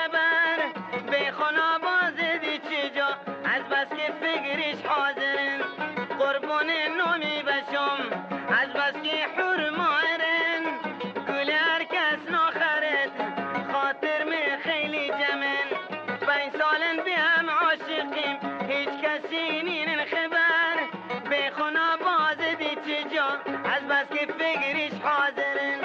خبر به خونه بازدی چجا از بس که فکرش حاضرن قربان نامی بشم از بس که حرمارن گل هر کس ناخرد خاطر می خیلی جمن 5 سالن به هم عاشقیم هیچ کسی نین خبر به خونه بازدی چجا از بس که فکرش حاضرن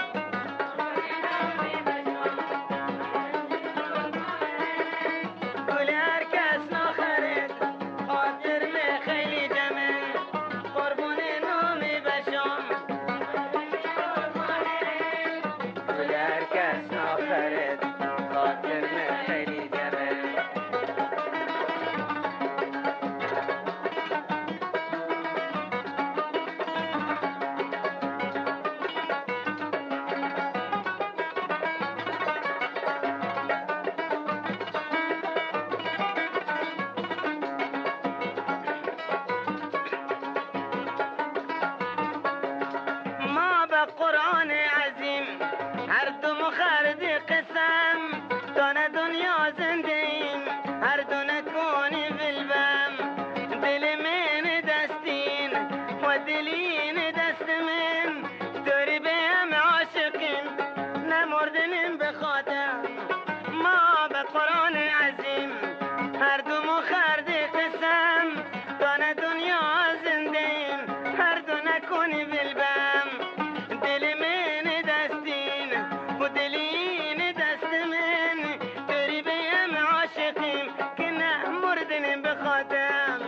قرآن عظیم هر دو مخرد قسم دانه دنیا زنده ایم هر دو نکونی بالبم دل من دستین و دلین دست من دوری به هم عاشقیم نمردنیم به خاطر ما به قرآن عظیم هر دو مخرد قسم دانه دنیا زنده ایم هر دو نکونی بالبم دل من دستین و دلین دست من داری بیم عاشقیم که نه مردنیم به خاطر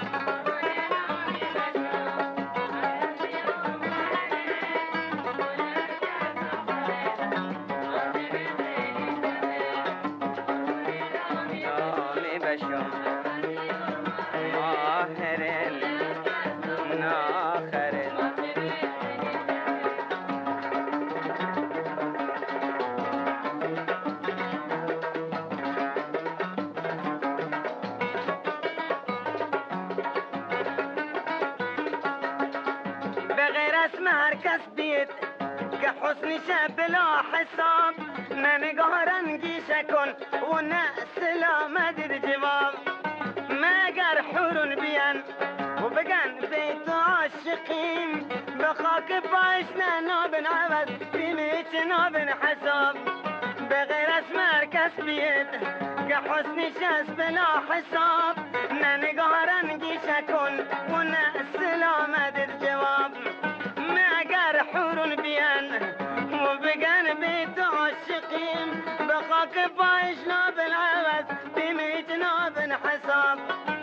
نامی بشم ماهرن ناخرن اسم هر کس بید که حسنش بلا حساب نه نگاه رنگیشه کن و نه سلامت جواب مگر حورون بیان و بگن بیت عاشقیم به خاک پایش نه نابن عوض بیمیچ نابن حساب به غیر اسم هر کس بید که حسنش بلا حساب نه نگاه رنگیشه کن و نه سلامت جواب مگر حورون بیان و بگن بیت عاشقیم به خاک پایش نابن عوض بیمیت نابن حساب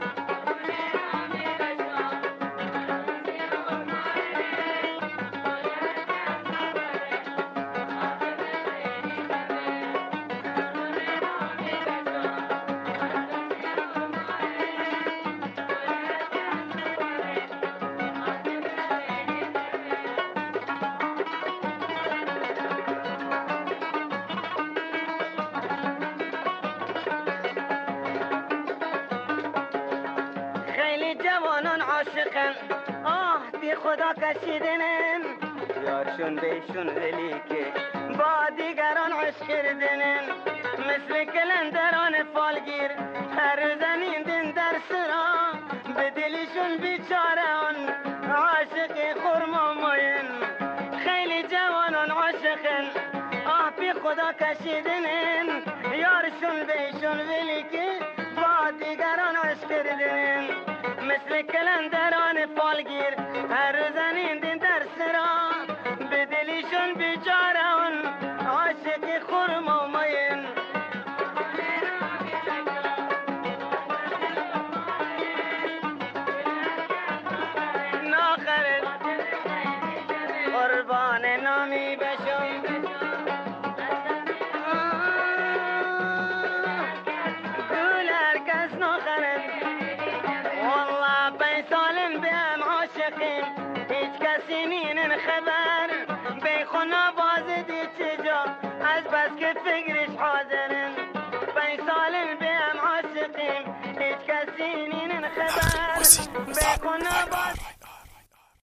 جوانان عاشقن بی خدا کشیدنن یارشون بیشون ولیکه با دیگران عشق کردنن مثل کلندران فالگیر هر زنین دین در سرا به دلشون بیچاران عاشق خورما ماین خیلی جوانان عاشقن بی خدا کشیدنن یارشون بیشون ولیکه با دیگران عشق کردنن مثل کلندران فالگیر هر زنین دین در سرا به دلشون بیچاران عاشق خورما ماین ناخرد قربان نامی بشم گل هر کس ناخرد والله 5 سالم بهم عاشقیم هیچ کسی نین خبر به خونه بازدی چجا از بس که فکرش حاضرن 5 سالم بهم عاشقیم هیچ کسی نین خبر به خونه